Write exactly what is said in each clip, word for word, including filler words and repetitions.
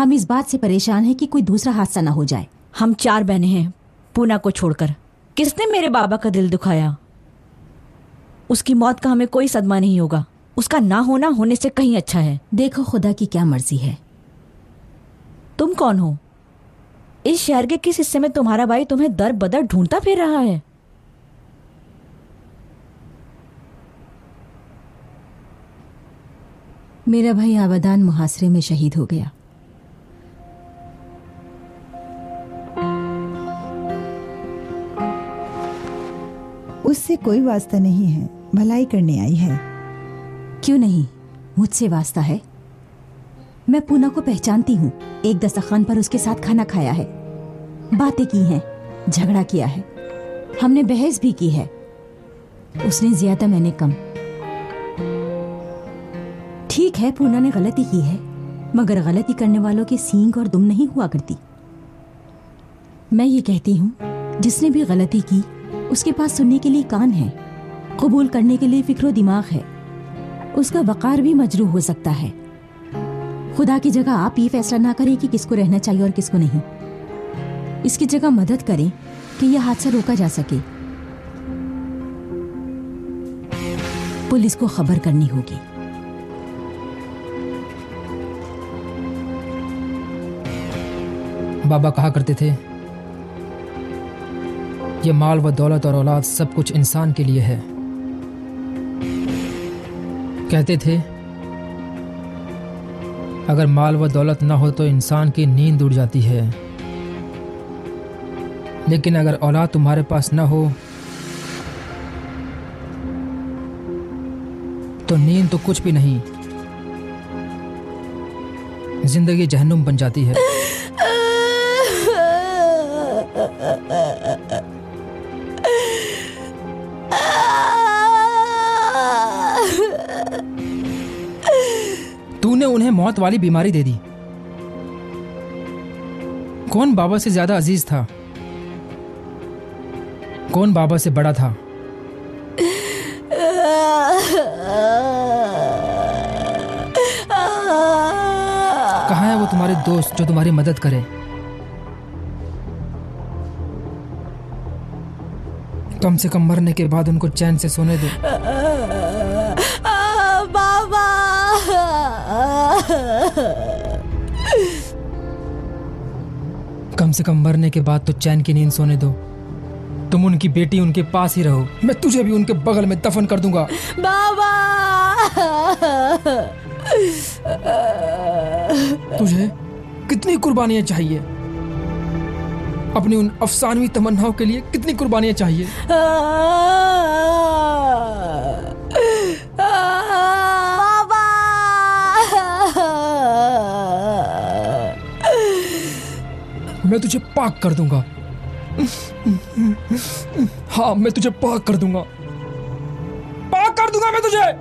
हम इस बात से परेशान हैं कि कोई दूसरा हादसा ना हो जाए। हम चार बहनें हैं पूना को छोड़कर। किसने मेरे बाबा का दिल दुखाया? उसकी मौत का हमें कोई सदमा नहीं होगा। उसका ना होना होने से कहीं अच्छा है। देखो खुदा की क्या मर्जी है। तुम कौन हो? इस शहर के किस हिस्से में तुम्हारा भाई तुम्हें दर बदर ढूंढता फिर रहा है? मेरा भाई आबदान मुहासरे में शहीद हो गया। उससे कोई वास्ता नहीं है, भलाई करने आई है। क्यों नहीं, मुझसे वास्ता है। मैं पूना को पहचानती हूँ। एक दस्तरखान पर उसके साथ खाना खाया है, बातें की हैं, झगड़ा किया है, हमने बहस भी की है। उसने ज्यादा, मैंने कम। ठीक है, पूना ने गलती की है, मगर गलती करने वालों के सींग और दुम नहीं हुआ करती। मैं ये कहती हूँ, जिसने भी गलती की उसके पास सुनने के लिए कान है, कबूल करने के लिए फिक्रो दिमाग है। उसका वकार भी मजरूह हो सकता है। खुदा की जगह आप ये फैसला ना करें कि किसको रहना चाहिए और किसको नहीं। इसकी जगह मदद करें कि यह हादसा रोका जा सके। पुलिस को खबर करनी होगी। बाबा कहा करते थे, ये माल व दौलत और औलाद सब कुछ इंसान के लिए है। कहते थे, अगर माल व दौलत ना हो तो इंसान की नींद उड़ जाती है, लेकिन अगर औलाद तुम्हारे पास ना हो तो नींद तो कुछ भी नहीं, जिंदगी जहन्नुम बन जाती है। तूने उन्हें मौत वाली बीमारी दे दी। कौन बाबा से ज्यादा अजीज था? कौन बाबा से बड़ा था? कहाँ है वो तुम्हारे दोस्त जो तुम्हारी मदद करे? कम से कम मरने के बाद उनको चैन से सोने दो। बाबा, कम से कम मरने के बाद तो चैन की नींद सोने दो। तुम उनकी बेटी, उनके पास ही रहो। मैं तुझे भी उनके बगल में दफन कर दूंगा। बाबा, तुझे कितनी कुर्बानियां चाहिए? अपनी उन अफसानवी तमन्नाओं के लिए कितनी कुर्बानियां चाहिए? बाबा, मैं तुझे पाक कर दूंगा। हाँ, मैं तुझे पाक कर दूंगा, पाक कर दूंगा मैं तुझे।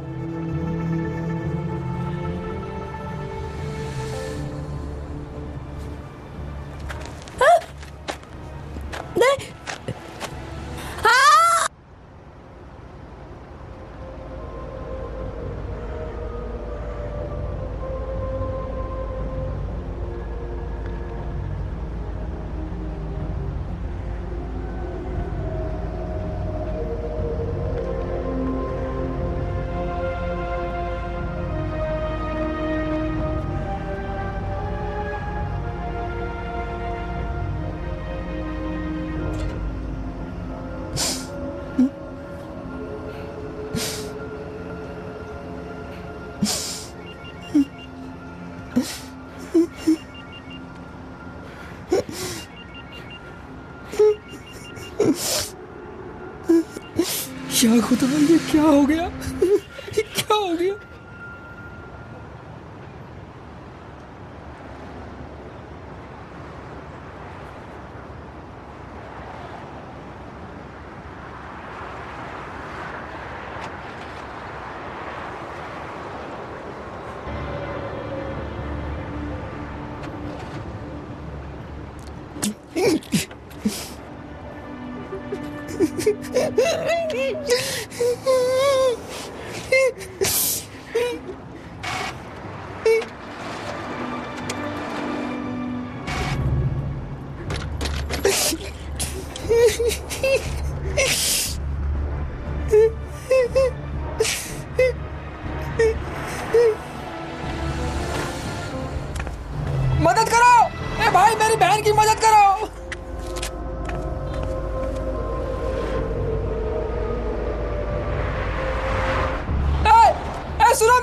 या खुदा, ये क्या हो गया? ये क्या हो गया?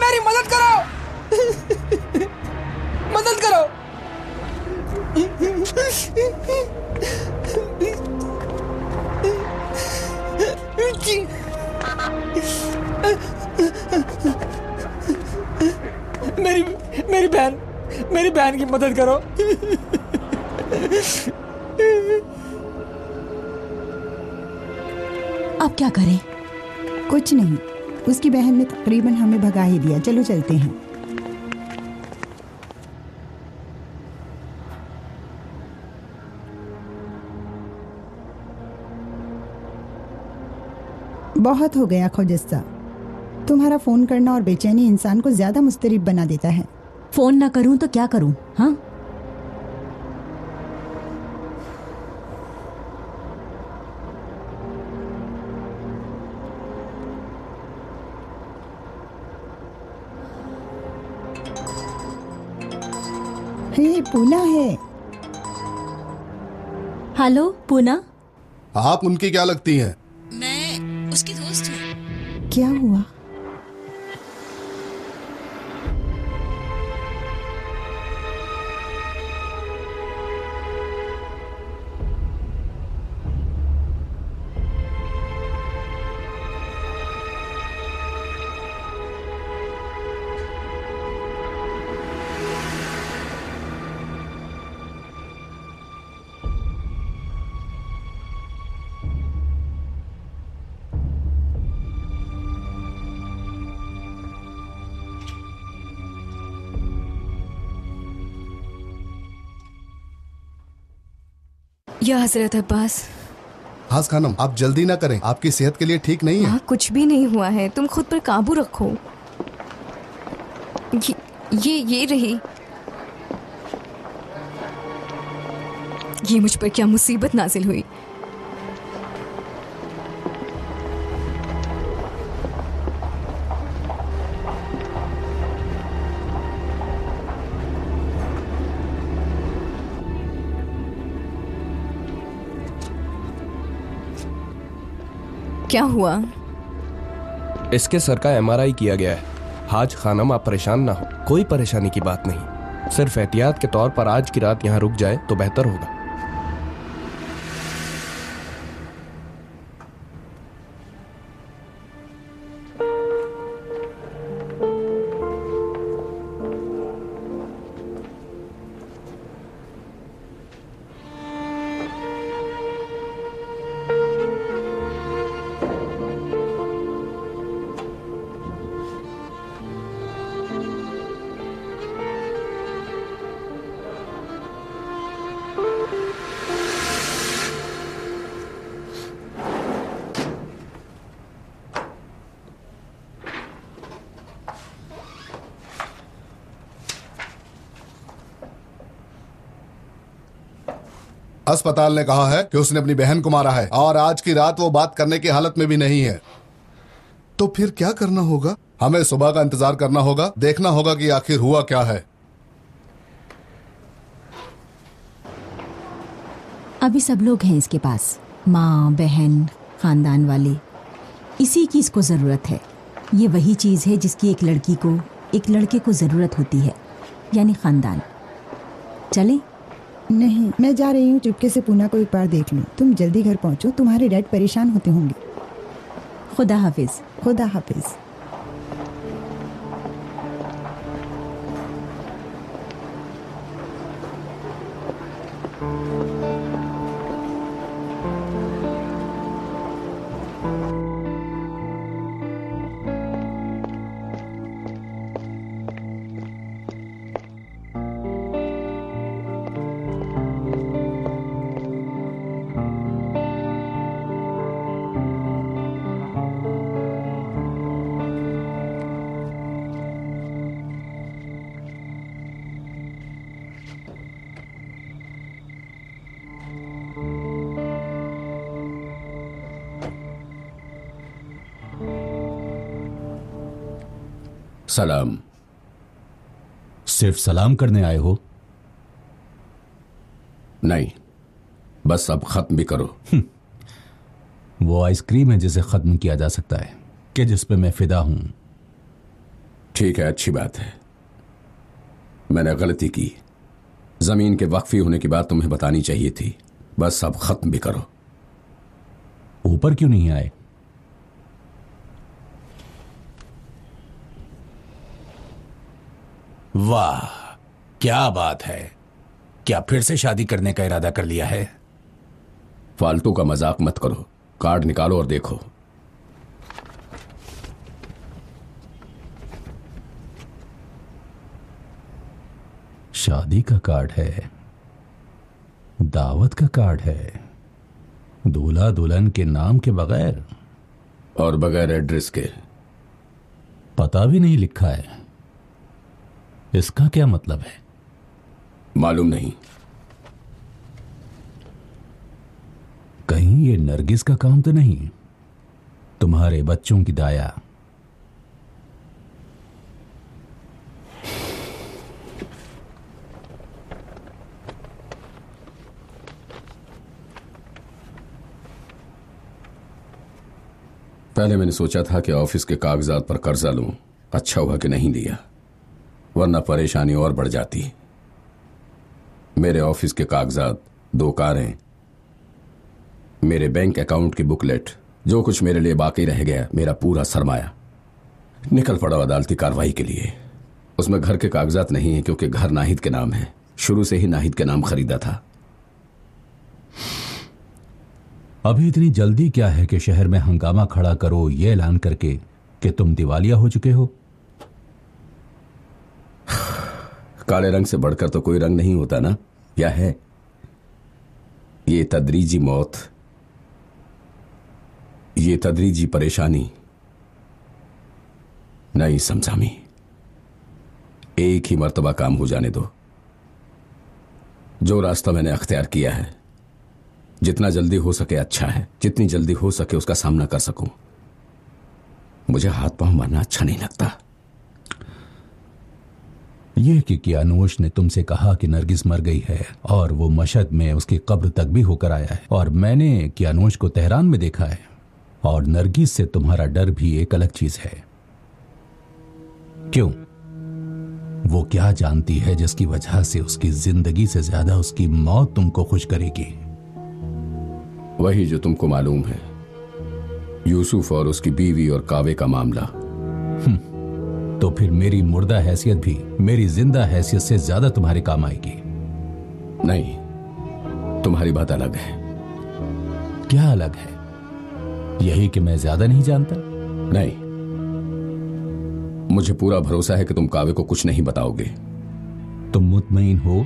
मेरी मदद करो, मदद करो। मेरी मेरी बहन मेरी बहन की मदद करो। अब क्या करें? कुछ नहीं, उसकी बहन ने तकरीबन हमें भगा ही दिया। चलो चलते हैं। बहुत हो गया खुजस्ता। तुम्हारा फोन करना और बेचैनी इंसान को ज्यादा मुस्तरिब बना देता है। फोन ना करूं तो क्या करूं? हाँ, हे पूना है। हेलो पूना। आप उनकी क्या लगती हैं? मैं उसकी दोस्त हूँ। क्या हुआ? या हजरत अब्बास। हास खानम, आप जल्दी ना करें, आपकी सेहत के लिए ठीक नहीं है। हाँ, कुछ भी नहीं हुआ है, तुम खुद पर काबू रखो। ये ये, ये रही। ये मुझ पर क्या मुसीबत नाजिल हुई। क्या हुआ? इसके सर का एम आर आई किया गया है। हाज खानम, आप परेशान ना हो, कोई परेशानी की बात नहीं। सिर्फ एहतियात के तौर पर आज की रात यहाँ रुक जाए तो बेहतर होगा। अस्पताल ने कहा है कि उसने अपनी बहन को मारा है और आज की रात वो बात करने की हालत में भी नहीं है। तो फिर क्या करना होगा? हमें सुबह का इंतजार करना होगा, देखना होगा कि आखिर हुआ क्या है। अभी सब लोग हैं इसके पास, माँ, बहन, खानदान वाले। इसी की इसको जरूरत है। ये वही चीज है जिसकी एक लड़की को एक लड़के को जरूरत होती है, यानी खानदान। चले? नहीं, मैं जा रही हूँ। चुपके से पूना को एक बार देख लूँ। तुम जल्दी घर पहुँचो, तुम्हारे डैड परेशान होते होंगे। खुदा हाफिज। खुदा हाफिज। सलाम। सिर्फ सलाम करने आए हो? नहीं, बस अब खत्म भी करो। वो आइसक्रीम है जिसे खत्म किया जा सकता है, कि जिस पे मैं फिदा हूं। ठीक है, अच्छी बात है। मैंने गलती की। जमीन के वक्फी होने की बात तुम्हें बतानी चाहिए थी। बस अब खत्म भी करो। ऊपर क्यों नहीं आए? वाह, क्या बात है। क्या फिर से शादी करने का इरादा कर लिया है? फालतू का मजाक मत करो। कार्ड निकालो और देखो। शादी का कार्ड है, दावत का कार्ड है, दूल्हा दुल्हन के नाम के बगैर और बगैर एड्रेस के। पता भी नहीं लिखा है। इसका क्या मतलब है? मालूम नहीं। कहीं ये नरगिस का काम तो नहीं? तुम्हारे बच्चों की दाया। पहले मैंने सोचा था कि ऑफिस के कागजात पर कर्जा लूं। अच्छा हुआ कि नहीं लिया, वरना परेशानी और बढ़ जाती। मेरे ऑफिस के कागजात, दो कारें, मेरे बैंक अकाउंट की बुकलेट, जो कुछ मेरे लिए बाकी रह गया, मेरा पूरा सरमाया निकल पड़ा अदालती कार्रवाई के लिए। उसमें घर के कागजात नहीं है क्योंकि घर नाहिद के नाम है। शुरू से ही नाहिद के नाम खरीदा था। अभी इतनी जल्दी क्या है कि शहर में हंगामा खड़ा करो ये ऐलान करके कि तुम दिवालिया हो चुके हो? काले रंग से बढ़कर तो कोई रंग नहीं होता ना, या है? ये तदरीजी मौत, ये तदरीजी परेशानी नहीं समझामी। एक ही मर्तबा काम हो जाने दो। जो रास्ता मैंने अख्तियार किया है, जितना जल्दी हो सके अच्छा है। जितनी जल्दी हो सके उसका सामना कर सकूं। मुझे हाथ पांव मारना अच्छा नहीं लगता। यह कि कियानोश ने तुमसे कहा कि नरगिस मर गई है और वो मशहद में उसकी कब्र तक भी होकर आया है, और मैंने कियानोश को तेहरान में देखा है, और नरगिस से तुम्हारा डर भी एक अलग चीज है। क्यों? वो क्या जानती है जिसकी वजह से उसकी जिंदगी से ज्यादा उसकी मौत तुमको खुश करेगी? वही जो तुमको मालूम है, यूसुफ और उसकी बीवी और कावे का मामला। तो फिर मेरी मुर्दा हैसियत भी मेरी जिंदा हैसियत से ज्यादा तुम्हारे काम आएगी। नहीं, तुम्हारी बात अलग है। क्या अलग है? यही कि मैं ज्यादा नहीं जानता? नहीं, मुझे पूरा भरोसा है कि तुम कावे को कुछ नहीं बताओगे। तुम मुतमईन हो?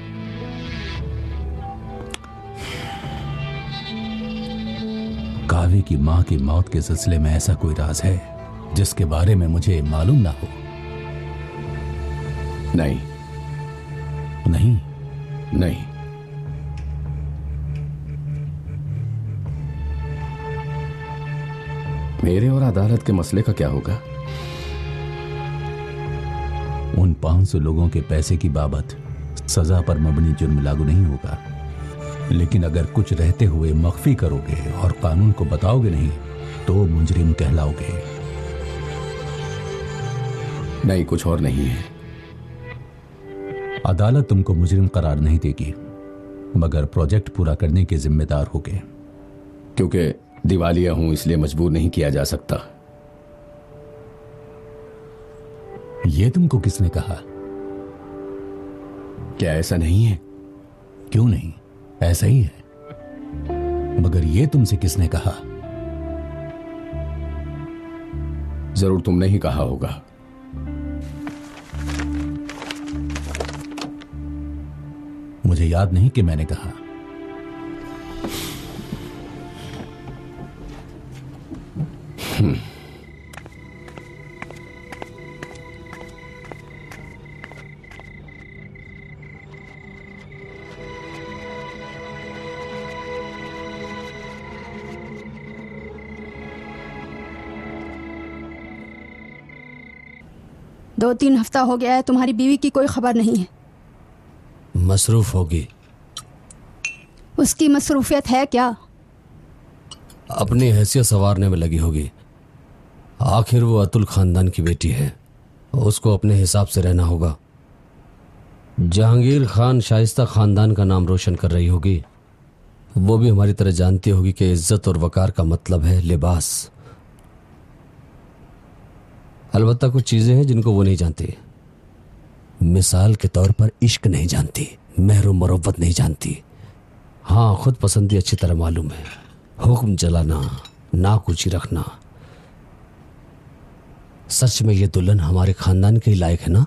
कावे की मां की मौत के सिलसिले में ऐसा कोई राज है जिसके बारे में मुझे मालूम ना हो? नहीं नहीं नहीं। मेरे और अदालत के मसले का क्या होगा? उन पांच सौ लोगों के पैसे की बाबत सजा पर मबनी जुर्म लागू नहीं होगा, लेकिन अगर कुछ रहते हुए मख्फी करोगे और कानून को बताओगे नहीं तो मुजरिम कहलाओगे। नहीं, कुछ और नहीं है। अदालत तुमको मुजरिम करार नहीं देगी, मगर प्रोजेक्ट पूरा करने के जिम्मेदार होगे। क्योंकि दिवालिया हूं इसलिए मजबूर नहीं किया जा सकता। यह तुमको किसने कहा? क्या ऐसा नहीं है? क्यों नहीं, ऐसा ही है। मगर यह तुमसे किसने कहा? जरूर तुमने ही कहा होगा। मुझे याद नहीं कि मैंने कहा। दो तीन हफ्ता हो गया है, तुम्हारी बीवी की कोई खबर नहीं है। मसरूफ होगी। उसकी मसरूफियत है क्या? अपनी हैसियत संवारने में लगी होगी। आखिर वो अतुल खानदान की बेटी है। उसको अपने हिसाब से रहना होगा। जहांगीर खान शाइस्ता खानदान का नाम रोशन कर रही होगी, वो भी हमारी तरह जानती होगी कि इज्जत और वकार का मतलब है लिबास। अलबत्ता कुछ चीजें हैं जिनको वो नहीं जानती। मिसाल के तौर पर इश्क नहीं जानती, मेहर और मोहब्बत नहीं जानती। हाँ, खुद पसंदी अच्छी तरह मालूम है, हुक्म जलाना, नाकुची रखना। सच में ये दुल्हन हमारे खानदान के ही लायक है ना?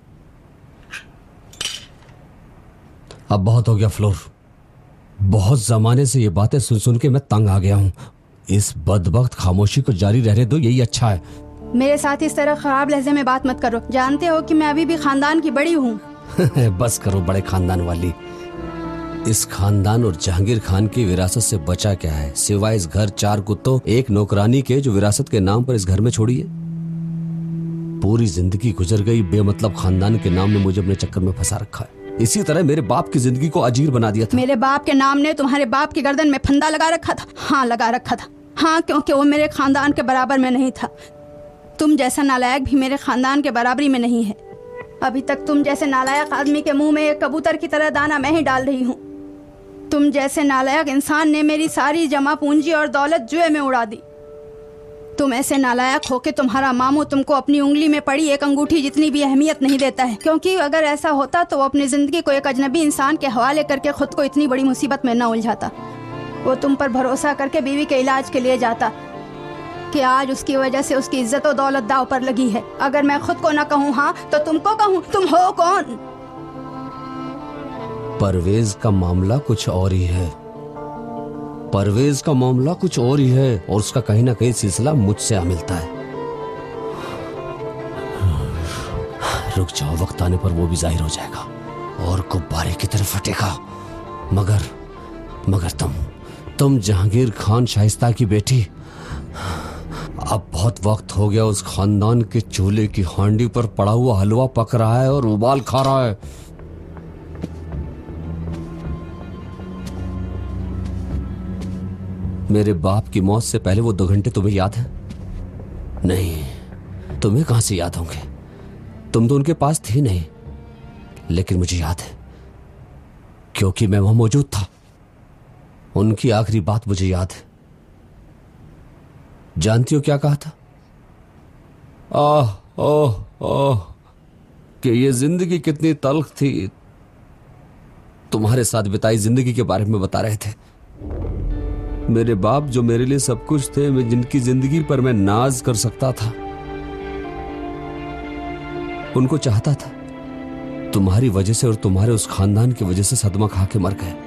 अब बहुत हो गया फ्लोर, बहुत जमाने से ये बातें सुन सुन के मैं तंग आ गया हूं। इस बदबख्त खामोशी को जारी रहने दो, यही अच्छा है। मेरे साथ इस तरह खराब लहजे में बात मत करो। जानते हो कि मैं अभी भी खानदान की बड़ी हूँ। बस करो बड़े खानदान वाली। इस खानदान और जहांगीर खान की विरासत से बचा क्या है सिवाय इस घर, चार कुत्तों, एक नौकरानी के जो विरासत के नाम पर इस घर में छोड़ी है। पूरी जिंदगी गुजर गई, बेमतलब खानदान के नाम ने मुझे अपने चक्कर में फंसा रखा है। इसी तरह मेरे बाप की जिंदगी को अजीर बना दिया था। मेरे बाप के नाम ने तुम्हारे बाप की गर्दन में फंदा लगा रखा था। हाँ, लगा रखा था। हाँ, क्योंकि वो मेरे खानदान के बराबर में नहीं था। तुम जैसा नालायक भी मेरे खानदान के बराबरी में नहीं है। अभी तक तुम जैसे नालायक आदमी के मुंह में एक कबूतर की तरह दाना मैं ही डाल रही हूँ। तुम जैसे नालायक इंसान ने मेरी सारी जमा पूंजी और दौलत जुए में उड़ा दी। तुम ऐसे नालायक हो कि तुम्हारा मामू तुमको अपनी उंगली में पड़ी एक अंगूठी जितनी भी अहमियत नहीं देता है, क्योंकि अगर ऐसा होता तो वो अपनी जिंदगी को एक अजनबी इंसान के हवाले करके खुद को इतनी बड़ी मुसीबत में न उलझाता। वो तुम पर भरोसा करके बीवी के इलाज के लिए जाता कि आज उसकी वजह से उसकी इज्जत और दौलत दाव पर लगी है। अगर मैं खुद को न कहूँ हाँ तो तुमको कहूँ, तुम हो कौन? परवेज का मामला कुछ और ही है। परवेज का मामला कुछ और ही है और उसका कहीं ना कहीं सिलसिला मुझसे आ मिलता है। रुक जाओ, वक्त आने पर वो भी जाहिर हो जाएगा और गुब्बारे की तरफ फटेगा। मगर मगर तुम तुम जहांगीर खान शाइस्ता की बेटी, अब बहुत वक्त हो गया उस खानदान के चूल्हे की हांडी पर पड़ा हुआ हलवा पक रहा है और उबाल खा रहा है। मेरे बाप की मौत से पहले वो दो घंटे तुम्हें याद है? नहीं, तुम्हें कहां से याद होंगे? तुम तो उनके पास थी नहीं, लेकिन मुझे याद है क्योंकि मैं वहां मौजूद था। उनकी आखिरी बात मुझे याद है। जानती हो क्या कहा था? आह ओह ओह कि ये जिंदगी कितनी तल्ख थी। तुम्हारे साथ बिताई जिंदगी के बारे में बता रहे थे। मेरे बाप जो मेरे लिए सब कुछ थे, मैं जिनकी जिंदगी पर मैं नाज कर सकता था, उनको चाहता था। तुम्हारी वजह से और तुम्हारे उस खानदान की वजह से सदमा खा के मर गए।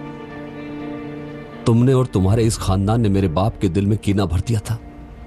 तुमने और तुम्हारे इस खानदान ने मेरे बाप के दिल में कीना भर दिया था।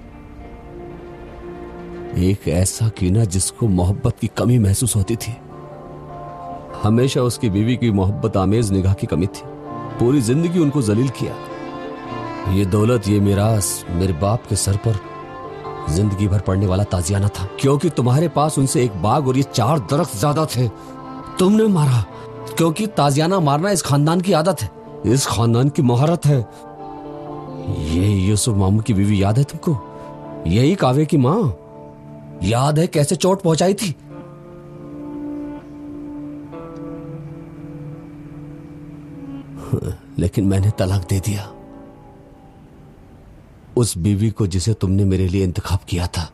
एक ऐसा कीना जिसको मोहब्बत की कमी महसूस होती थी। हमेशा उसकी बीवी की मोहब्बत आमेज निगाह की कमी थी। पूरी जिंदगी उनको जलील किया। ये दौलत, ये मिरास मेरे बाप के सर पर जिंदगी भर पड़ने वाला ताजियाना था, क्योंकि तुम्हारे पास उनसे एक बाग और ये चार दरख्त ज्यादा थे। तुमने मारा क्योंकि ताजियाना मारना इस खानदान की आदत है, इस खानदान की महारत है। ये यूसुफ मामू की बीवी याद है तुमको? यही कावे की मां याद है कैसे चोट पहुंचाई थी? लेकिन मैंने तलाक दे दिया उस बीवी को जिसे तुमने मेरे लिए इंतखाब किया था।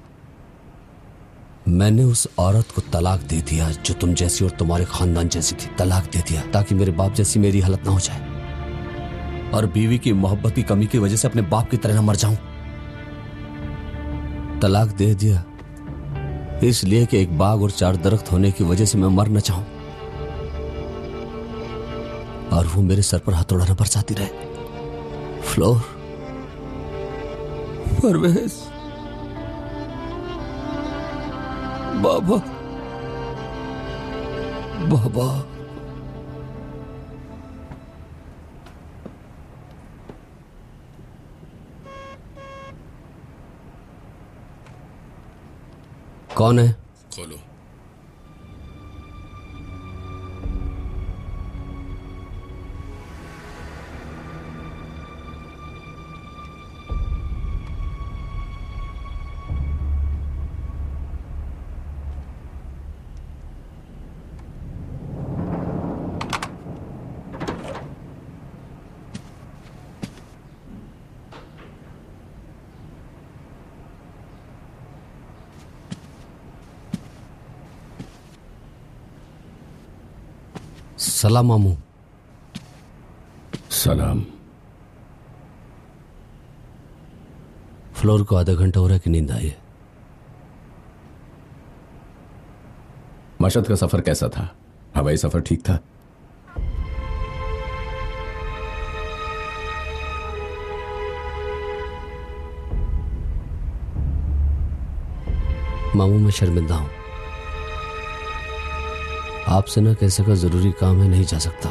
मैंने उस औरत को तलाक दे दिया जो तुम जैसी और तुम्हारे खानदान जैसी थी। तलाक दे दिया ताकि मेरे बाप जैसी मेरी हालत ना हो जाए और बीवी की मोहब्बत की कमी की वजह से अपने बाप की तरह ना मर जाऊं। तलाक दे दिया इसलिए कि एक बाग और चार दरख्त होने की वजह से मैं मर न चाहूं और वो मेरे सर पर हथौड़ा न बरसाती रहे। फ्लोर, परवेज, बाबा, बाबा, कौन है? खोलो। सलाम मामू। सलाम। फ्लोर को आधा घंटा हो रहा है कि नींद आई है? मशहद का सफर कैसा था? हवाई सफर ठीक था? मामू मैं शर्मिंदा हूं, आपसे ना कैसे का जरूरी काम है, नहीं जा सकता।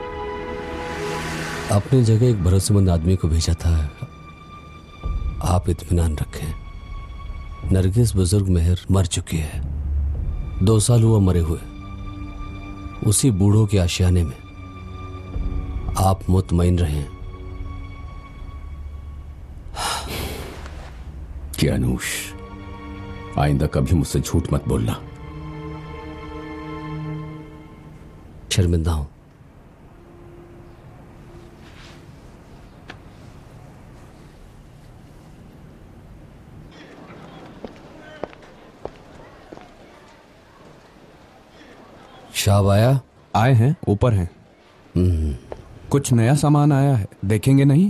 अपनी जगह एक भरोसेमंद आदमी को भेजा था, आप इत्मीनान रखें। नरगिस बुजुर्ग मेहर मर चुकी है, दो साल हुआ मरे हुए। उसी बूढ़ों के आशियाने में आप मुतमईन रहें। कि अनुष, आइंदा कभी मुझसे झूठ मत बोलना। शर्मिंदा हूं। शाह आया? आए हैं, ऊपर हैं। कुछ नया सामान आया है, देखेंगे नहीं?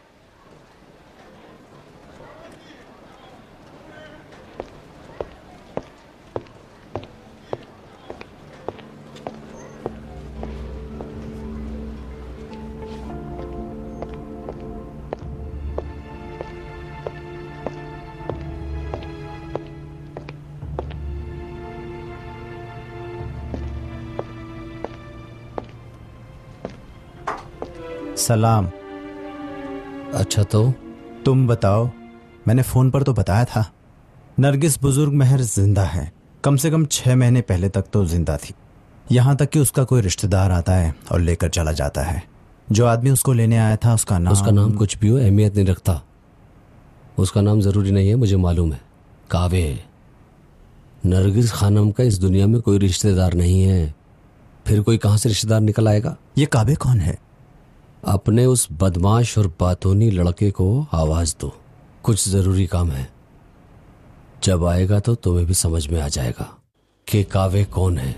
सलाम। अच्छा तो तुम बताओ। मैंने फोन पर तो बताया था, नरगिस बुजुर्ग मेहर जिंदा है। कम से कम छह महीने पहले तक तो जिंदा थी। यहाँ तक कि उसका कोई रिश्तेदार आता है और लेकर चला जाता है। जो आदमी उसको लेने आया था उसका नाम उसका नाम कुछ भी हो अहमियत नहीं रखता। उसका नाम जरूरी नहीं है, मुझे मालूम है। कावे। नरगिस खानम का इस दुनिया में कोई रिश्तेदार नहीं है, फिर कोई कहां से रिश्तेदार निकल आएगा? ये कावे कौन है? अपने उस बदमाश और बातूनी लड़के को आवाज दो, कुछ जरूरी काम है। जब आएगा तो तुम्हें भी समझ में आ जाएगा कि कावे कौन है।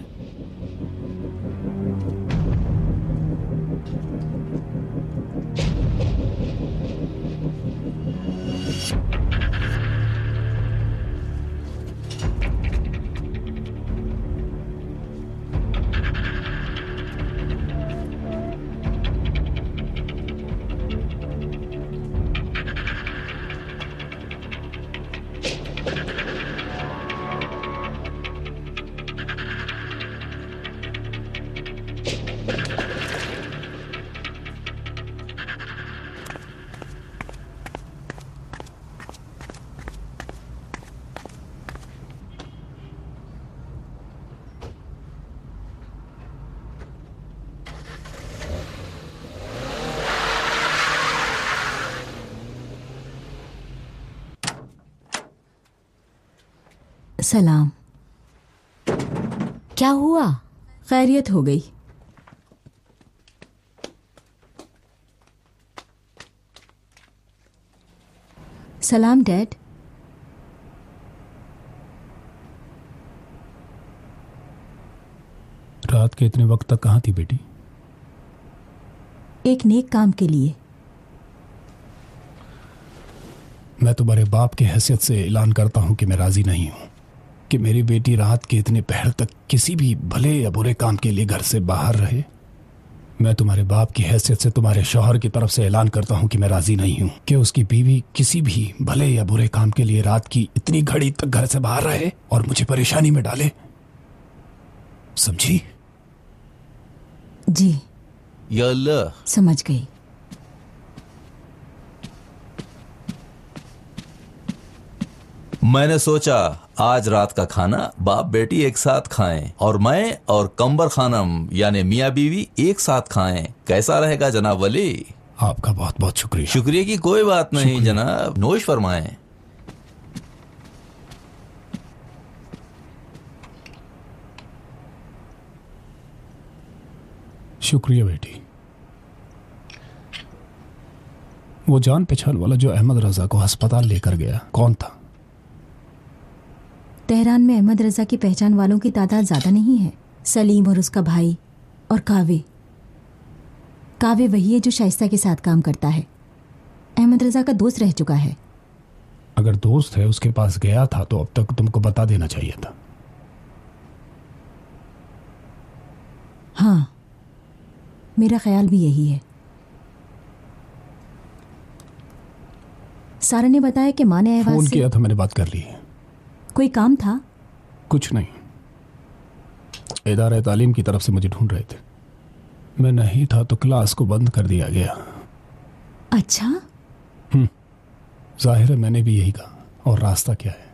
सलाम। क्या हुआ? खैरियत हो गई। सलाम डैड। रात के इतने वक्त तक कहाँ थी बेटी? एक नेक काम के लिए। मैं तुम्हारे बाप की हैसियत से ऐलान करता हूँ कि मैं राजी नहीं हूँ कि मेरी बेटी रात के इतने पहर तक किसी भी भले या बुरे काम के लिए घर से बाहर रहे। मैं तुम्हारे बाप की हैसियत से तुम्हारे शौहर की तरफ से ऐलान करता हूँ कि मैं राजी नहीं हूँ कि उसकी बीवी किसी भी भले या बुरे काम के लिए रात की इतनी घड़ी तक घर से बाहर रहे और मुझे परेशानी में डाले। समझी? जी या अल्लाह, समझ गई। मैंने सोचा आज रात का खाना बाप बेटी एक साथ खाएं और मैं और कंबर खानम यानी मियाँ बीवी एक साथ खाएं। कैसा रहेगा जनाब वली? आपका बहुत बहुत शुक्रिया। शुक्रिया की कोई बात नहीं जनाब, नोश फरमाएं। शुक्रिया बेटी। वो जान पहचान वाला जो अहमद रजा को अस्पताल लेकर गया कौन था? तेहरान में अहमद रजा की पहचान वालों की तादाद ज्यादा नहीं है। सलीम और उसका भाई और कावे कावे वही है जो शाइस्ता के साथ काम करता है। अहमद रजा का दोस्त रह चुका है। अगर दोस्त है उसके पास गया था तो अब तक तुमको बता देना चाहिए था। हाँ, मेरा ख्याल भी यही है। सारा ने बताया कि माँ ने अहवाज फोन से... किया था, मैंने बात कर ली। कोई काम था? कुछ नहीं, इदारे तालीम की तरफ से मुझे ढूंढ रहे थे। मैं नहीं था तो क्लास को बंद कर दिया गया। अच्छा, हम्म, जाहिर है मैंने भी यही कहा। और रास्ता क्या है?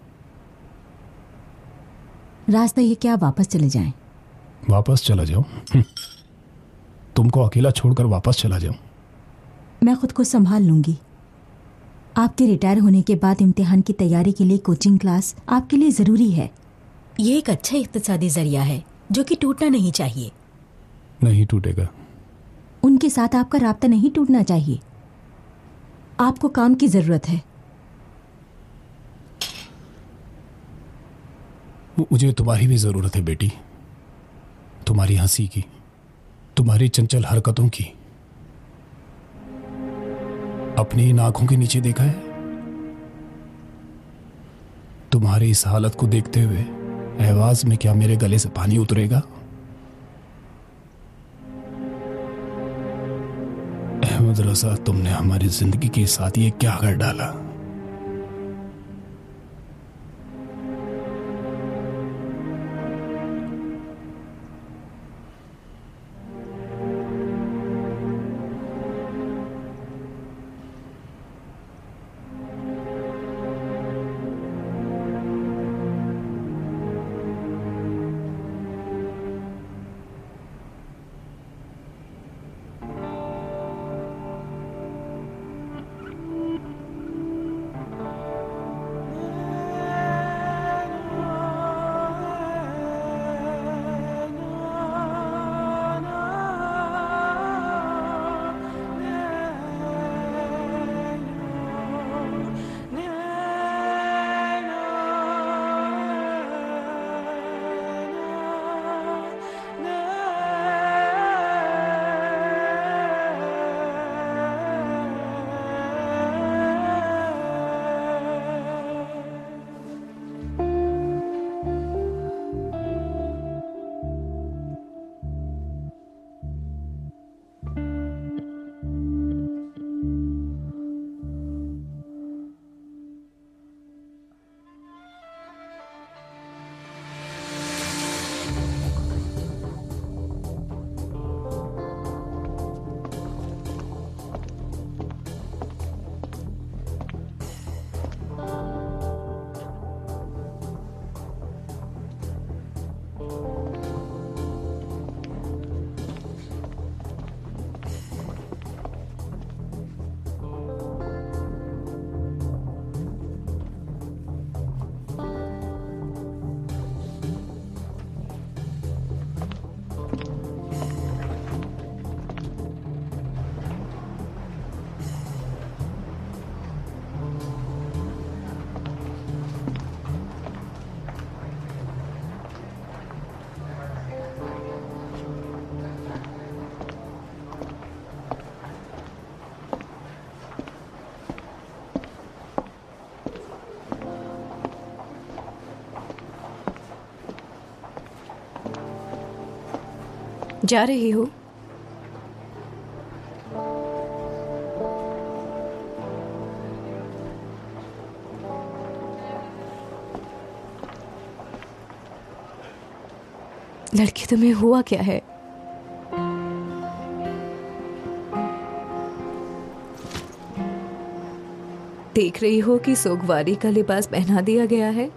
रास्ता ये क्या वापस चले जाएं? वापस चला जाऊं? हम्म, तुमको अकेला छोड़कर वापस चला जाऊं? मैं खुद को संभाल लूंगी। आपके रिटायर होने के बाद इम्तिहान की तैयारी के लिए कोचिंग क्लास आपके लिए जरूरी है। ये एक अच्छा इक्तिसादी जरिया है जो कि टूटना नहीं चाहिए। नहीं टूटेगा। उनके साथ आपका राब्ता नहीं टूटना चाहिए। आपको काम की जरूरत है। मुझे तुम्हारी भी जरूरत है बेटी, तुम्हारी हंसी की, तुम्हारी चंचल हरकतों की। अपनी इन आंखों के नीचे देखा है? तुम्हारी इस हालत को देखते हुए आवाज में क्या मेरे गले से पानी उतरेगा? अहमद रजा, तुमने हमारी जिंदगी के साथ ये क्या कर डाला? जा रही हो? लड़की, तुम्हें हुआ क्या है? देख रही हो कि सोगवारी का लिबास पहना दिया गया है।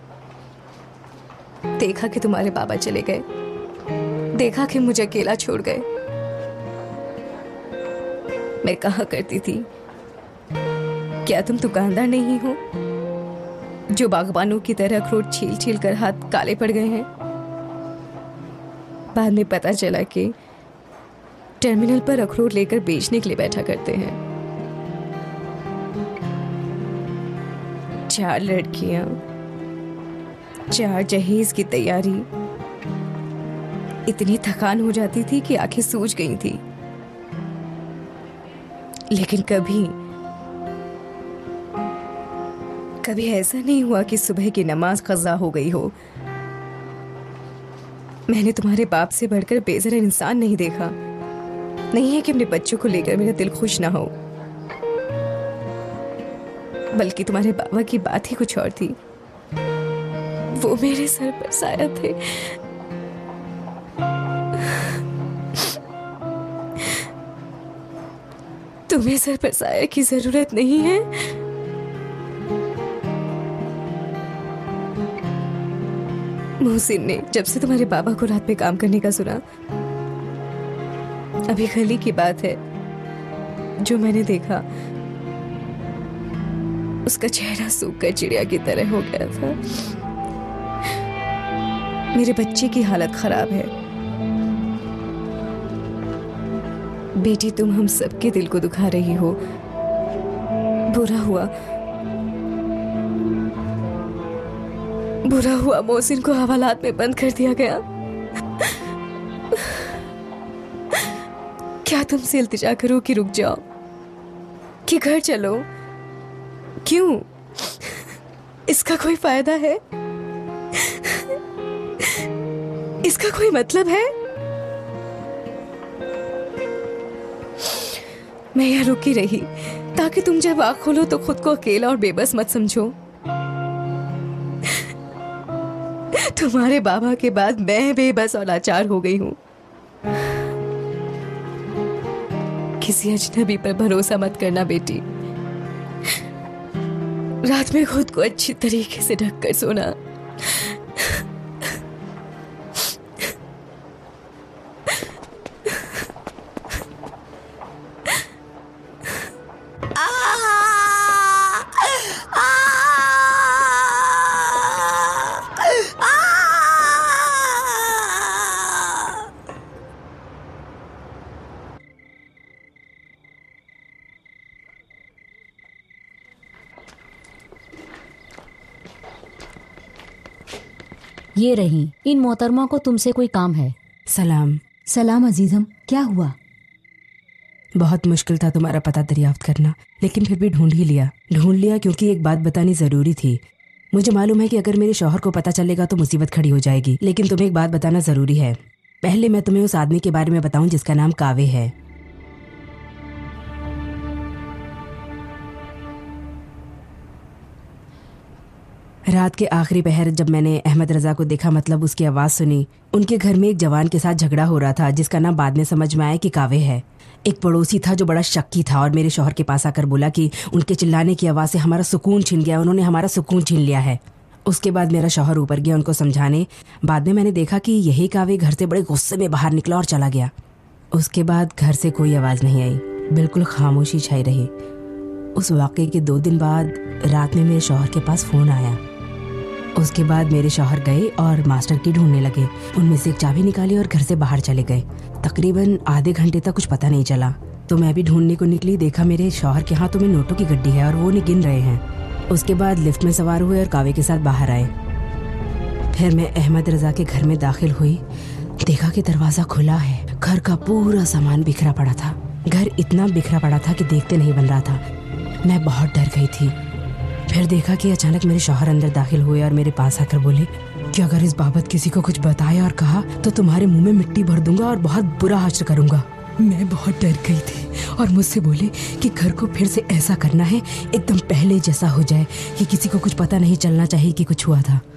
देखा कि तुम्हारे बाबा चले गए, देखा कि मुझे अकेला छोड़ गए। मैं कहा करती थी, क्या तुम दुकानदार नहीं हो जो बागबानों की तरह अखरोट छील छील कर हाथ काले पड़ गए हैं? बाद में पता चला कि टर्मिनल पर अखरोट लेकर बेचने के लिए बैठा करते हैं। चार लड़कियां, चार जहेज की तैयारी, इतनी थकान हो जाती थी कि आंखें सूज गई थी। लेकिन कभी कभी ऐसा नहीं हुआ कि सुबह की नमाज कज़ा हो गई हो। मैंने तुम्हारे बाप से बढ़कर बेज़रा इंसान नहीं देखा। नहीं है कि अपने बच्चों को लेकर मेरा दिल खुश ना हो, बल्कि तुम्हारे बाबा की बात ही कुछ और थी। वो मेरे सर पर साया थे। तुम्हें सर पर साया की जरूरत नहीं है। मोहसिन ने जब से तुम्हारे बाबा को रात में काम करने का सुना, अभी खली की बात है, जो मैंने देखा उसका चेहरा सूख कर चिड़िया की तरह हो गया था। मेरे बच्चे की हालत खराब है। बेटी, तुम हम सबके दिल को दुखा रही हो। बुरा हुआ बुरा हुआ मोहसिन को हवालात में बंद कर दिया गया। क्या तुमसे इल्तिजा करो कि रुक जाओ, कि घर चलो? क्यों? इसका कोई फायदा है? इसका कोई मतलब है? मैं यहाँ रुकी रही ताकि तुम जब आँख खोलो तो खुद को अकेला और बेबस मत समझो। तुम्हारे बाबा के बाद मैं बेबस और लाचार हो गई हूँ। किसी अजनबी पर भरोसा मत करना बेटी। रात में खुद को अच्छी तरीके से ढक कर सोना। ये रही, इन मोहतरमा को तुमसे कोई काम है। सलाम। सलाम अजीजम, क्या हुआ? बहुत मुश्किल था तुम्हारा पता दरियाफ्त करना, लेकिन फिर भी ढूंढ ही लिया। ढूंढ लिया क्योंकि एक बात बतानी जरूरी थी। मुझे मालूम है कि अगर मेरे शौहर को पता चलेगा तो मुसीबत खड़ी हो जाएगी, लेकिन तुम्हें एक बात बताना जरूरी है। पहले मैं तुम्हें उस आदमी के बारे में बताऊं जिसका नाम कावे है। रात के आखिरी पहर जब मैंने अहमद रजा को देखा, मतलब उसकी आवाज़ सुनी, उनके घर में एक जवान के साथ झगड़ा हो रहा था जिसका नाम बाद में समझ में आया कि कावे है। एक पड़ोसी था जो बड़ा शक्की था और मेरे शौहर के पास आकर बोला कि उनके चिल्लाने की आवाज़ से हमारा सुकून छिन गया, उन्होंने हमारा सुकून छीन लिया है। उसके बाद मेरा शौहर ऊपर गया उनको समझाने। बाद में मैंने देखा कि यही कावे घर से बड़े गुस्से में बाहर निकला और चला गया। उसके बाद घर से कोई आवाज़ नहीं आई, बिल्कुल खामोशी छाई रही। उस वाक़े के दो दिन बाद रात में मेरे शौहर के पास फ़ोन आया। उसके बाद मेरे शौहर गए और मास्टर की ढूंढने लगे। उनमें से एक चाबी निकाली और घर से बाहर चले गए। तकरीबन आधे घंटे तक कुछ पता नहीं चला, तो मैं भी ढूंढने को निकली। देखा मेरे शौहर के हाथों में नोटों की गड्डी है और वो नहीं गिन रहे हैं। उसके बाद लिफ्ट में सवार हुए और कावे के साथ बाहर आए। फिर मैं अहमद रजा के घर में दाखिल हुई, देखा कि दरवाज़ा खुला है। घर का पूरा सामान बिखरा पड़ा था। घर इतना बिखरा पड़ा था कि देखते नहीं बन रहा था। मैं बहुत डर गई थी। फिर देखा कि अचानक मेरे शौहर अंदर दाखिल हुए और मेरे पास आकर बोले कि अगर इस बाबत किसी को कुछ बताया और कहा तो तुम्हारे मुंह में मिट्टी भर दूंगा और बहुत बुरा हश्र करूंगा। मैं बहुत डर गई थी और मुझसे बोले कि घर को फिर से ऐसा करना है एकदम पहले जैसा हो जाए, कि किसी को कुछ पता नहीं चलना चाहिए कि कुछ हुआ था।